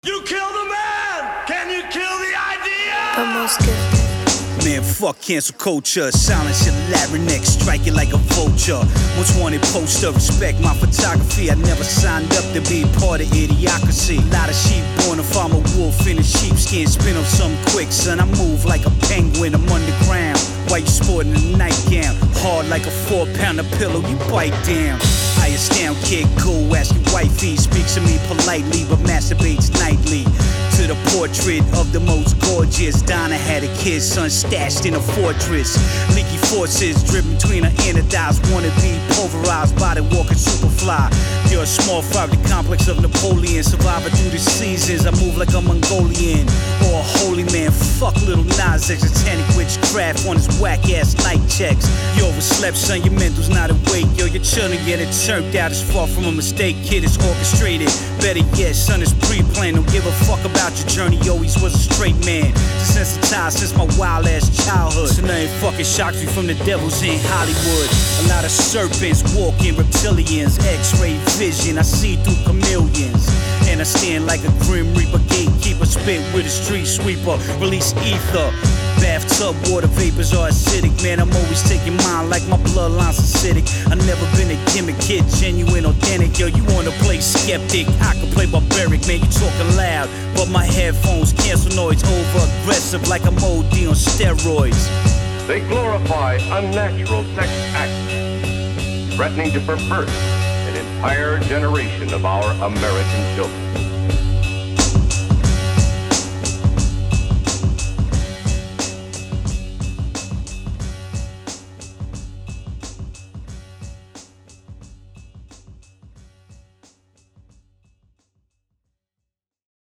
You kill the man! Can you kill the idea? Vamos good. Man, fuck cancel culture. Silence your larynx, strike it like a vulture. Most wanted poster, respect my photography. I never signed up to be part of idiocracy. Lot of sheep born to farm a wolf in a sheepskin. Spin on something quick, son. I move like a penguin. I'm underground. White sporting a nightgown. Hard like a 4-pounder pillow. You bite down. I astound, kid, cool. Ask your wifey. Speaks to me politely, but masturbates nightly. To the portrait of the most gorgeous. Donna had a kid, son, stashed in a fortress. Leaky forces driven between her inner thighs. Wanna be pulverized by the walking superfly. You're a small fry of the complex of Napoleon. Survivor through the seasons. I move like a Mongolian or a holy man. Fuck little Nas X. Satanic witchcraft on his whack ass night checks. You overslept, son, your mental's not awake. Yo, you're chillin', yet it turned out it's far from a mistake. Kid, it's orchestrated. Better yet, son, it's pre-planned. Don't give a fuck about your journey, always was a straight man. Desensitized since my wild ass childhood. So nothing fucking shocks me from the devils in Hollywood. A lot of serpents, walking reptilians, X-ray vision, I see through chameleons. And I stand like a grim reaper, gatekeeper, spit with a street sweeper, release ether. Bathtub water vapors are acidic, man, I'm always taking mine like my bloodline's acidic. I never been a gimmick kid, genuine, authentic. Yo, you wanna play skeptic, I can play barbaric, man, you talking loud. But my headphones cancel noise, over aggressive like I'm OD on steroids. They glorify unnatural sex acts, threatening to pervert an entire generation of our American children.